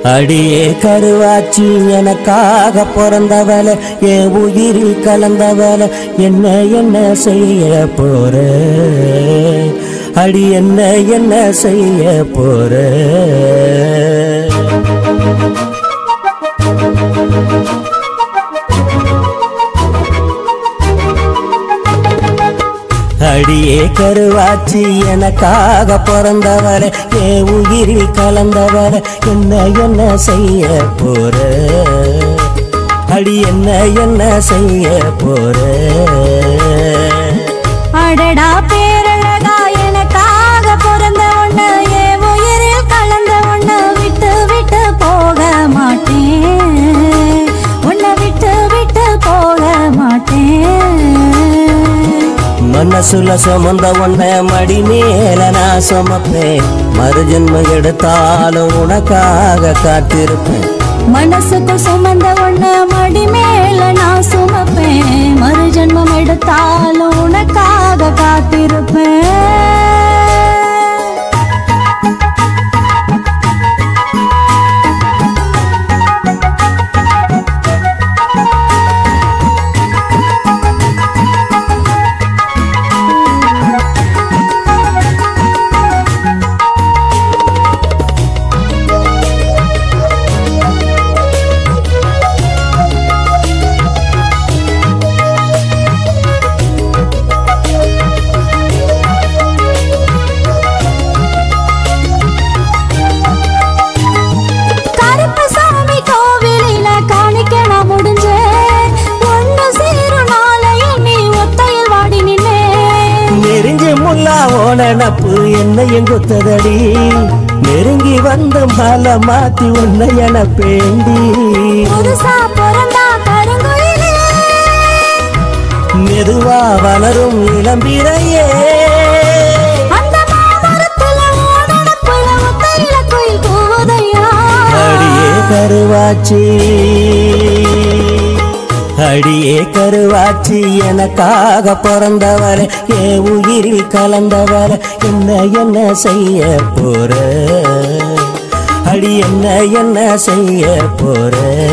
அடியே கருவாச்சி எனக்காக பிறந்தவள என் உயிரில் கலந்தவள என்ன என்ன செய்ய போற அடி என்ன என்ன செய்ய போற அடியே கருவாச்சி எனக்காக பிறந்தவள என் உயிரில் கலந்தவள என்ன என்ன செய்ய போற அடி என்ன என்ன செய்ய போற அடடா பேரழகா எனக்காக பிறந்த ஒண்ணு என் உயிரில் கலந்த ஒண்ணு விட்டு விட்டு போக மாட்டேன் உன்னை விட்டு விட்டு போக மாட்டேன் மனசுல சுமந்த உன்னை மடி மேல நான் சுமப்பேன் மறுஜென்மம் எடுத்தாலும் உனக்காக காத்திருப்பேன் மனசுக்கு சுமந்த ஒண்ணு மடி மேல நான் சுமப்பேன் மறுஜென்மம் எடுத்தாலும் உனக்காக காத்திருப்பேன் நினப்பு என்ன எங்குத்ததடி நெருங்கி வந்த மலை மாத்தி உன்னை எனப்பேண்டி மெதுவா வளரும் இளம்பிரையே அடியே கருவாச்சி அடியே கருவாச்சி எனக்காக பிறந்தவள என் உயிரில் கலந்தவள என்ன என்ன செய்ய போற அடி என்ன என்ன செய்ய போற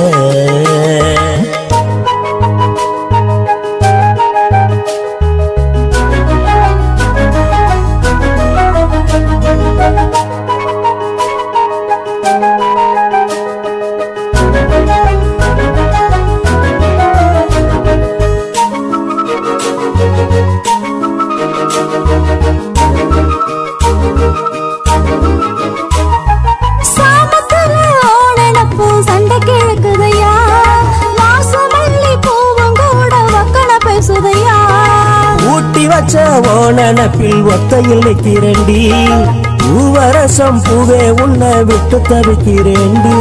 ஊட்டி வச்ச ஓனப்பில் ஒத்தையில் நிற்கிறேண்டி பூவரசம் பூவே உன்னை விட்டு தவிக்கிறேண்டி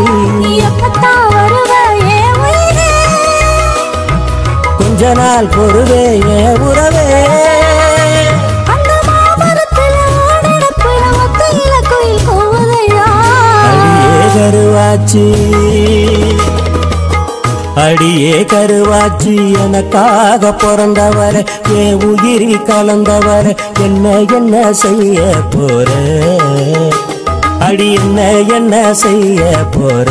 கொஞ்ச நாள் பொறுவே என் உறவே அடியே கருவாச்சி அடியே கருவாச்சி எனக்காக பிறந்தவர என் உயிரில் கலந்தவர என்ன என்ன செய்ய போற அடி என்ன என்ன செய்ய போற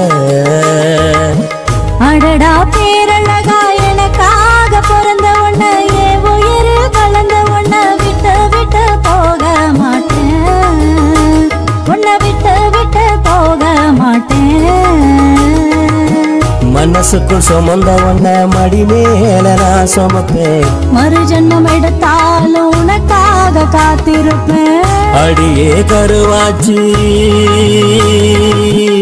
அடடா பேரழகா எனக்காக பிறந்த ஒண்ணு என் உயிரில் கலந்த ஒண்ணு விட்டு விட்டு போக மாட்டேன் உன்னை விட்டு விட்டு போக மாட்டேன் மனசுக்குள் சுமந்த உன்ன மடி மேல நான் சுமப்பேன் மறுஜென்மம் எடுத்தாலும் உனக்காக காத்திருப்பேன் அடியே கருவாச்சி